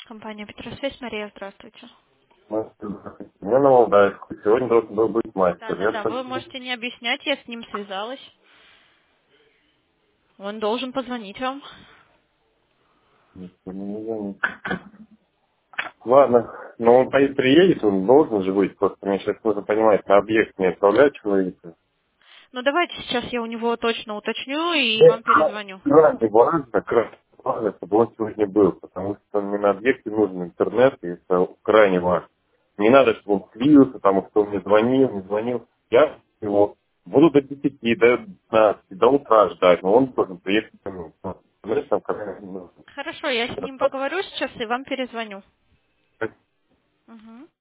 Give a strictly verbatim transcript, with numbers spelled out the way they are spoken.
Компания Петросвязь, Мария, здравствуйте. Мне на Валдаевку. Сегодня должен был быть мастер. Я Да-да-да, вы спросил, можете не объяснять, я с ним связалась. Он должен позвонить вам. никто не звонит. Ладно, но он при- приедет, он должен же быть. Просто мне сейчас нужно понимать, на объект не отправлять человека. Ну давайте сейчас я у него точно уточню и Мне вам перезвоню. крайне важно, крайне важно, чтобы он сегодня был, потому что мне на объекте нужен интернет, и это крайне важно. Не надо, чтобы он слился, потому что он мне звонил, не звонил. Я его буду до десяти, до пятнадцати, до утра ждать, но он должен приехать ко мне. Ну, интернет там крайне нужен. Хорошо, я с ним поговорю сейчас и вам перезвоню. Угу.